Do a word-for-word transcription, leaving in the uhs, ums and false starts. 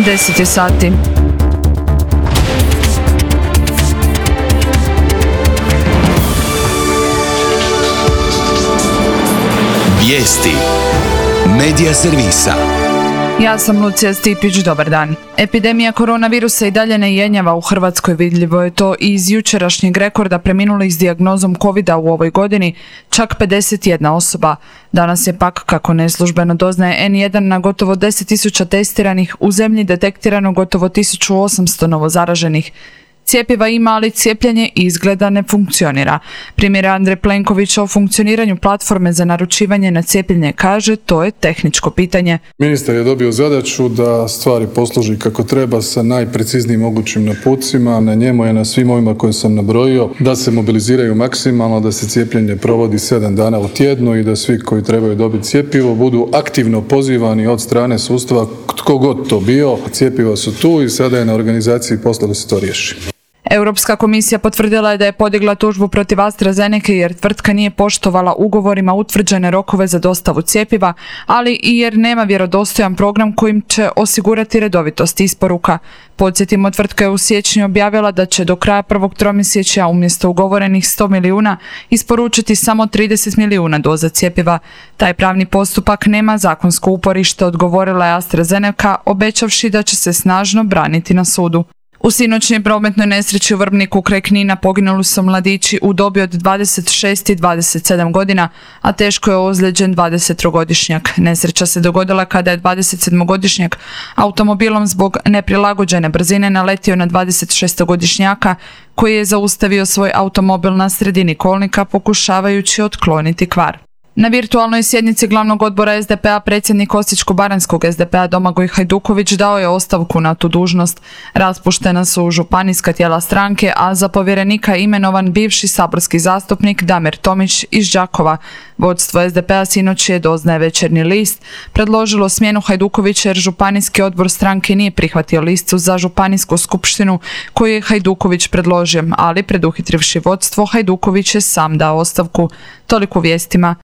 deset je sati. Vijesti Medija servisa. Ja sam Lucija Stipić, dobar dan. Epidemija koronavirusa i dalje ne jenjava u Hrvatskoj, vidljivo je to i iz jučerašnjeg rekorda preminulih s dijagnozom covida u ovoj godini, čak pedeset jedna osoba. Danas je pak, kako neslužbeno doznaje en jedan, na gotovo deset tisuća testiranih, u zemlji detektirano gotovo tisuću osamsto novozaraženih. Cjepiva ima, ali cijepljenje izgleda ne funkcionira. Premijer Andrej Plenković o funkcioniranju platforme za naručivanje na cijepljenje kaže, to je tehničko pitanje. Ministar je dobio zadaću da stvari posloži kako treba sa najpreciznijim mogućim napucima. Na njemu je, na svim ovima koje sam nabrojio, da se mobiliziraju maksimalno, da se cijepljenje provodi sedam dana u tjednu i da svi koji trebaju dobiti cjepivo budu aktivno pozivani od strane sustava, tko god to bio. Cjepiva su tu i sada je na organizaciji posla da se to riješi. Europska komisija potvrdila je da je podigla tužbu protiv AstraZenece jer tvrtka nije poštovala ugovorima utvrđene rokove za dostavu cjepiva, ali i jer nema vjerodostojan program kojim će osigurati redovitost isporuka. Podsjetimo, tvrtka je u siječnju objavila da će do kraja prvog tromjesečja umjesto ugovorenih sto milijuna isporučiti samo trideset milijuna doza cjepiva. Taj pravni postupak nema zakonsko uporište, odgovorila je AstraZeneca, obećavši da će se snažno braniti na sudu. U sinoćnjoj prometnoj nesreći u Vrbniku kraj Knina poginuli su mladići u dobi od dvadeset šest i dvadeset sedam godina, a teško je ozlijeđen dvadesettrogodišnjak. Nesreća se dogodila kada je dvadesetsedmogodišnjak automobilom zbog neprilagođene brzine naletio na dvadesetšestogodišnjaka koji je zaustavio svoj automobil na sredini kolnika pokušavajući otkloniti kvar. Na virtualnoj sjednici glavnog odbora es de pe a predsjednik Osječko-baranjskog es de pe a Domagoj Hajduković dao je ostavku na tu dužnost. Raspuštena su županijska tijela stranke, a za povjerenika imenovan bivši saborski zastupnik Damir Tomić iz Đakova. Vodstvo es de pe a sinoć je, doznaje Večernji list, predložilo smjenu Hajdukovića jer županijski odbor stranke nije prihvatio listu za županijsku skupštinu koju je Hajduković predložio, ali preduhitrivši vodstvo, Hajduković je sam dao ostavku. Toliko vijestima.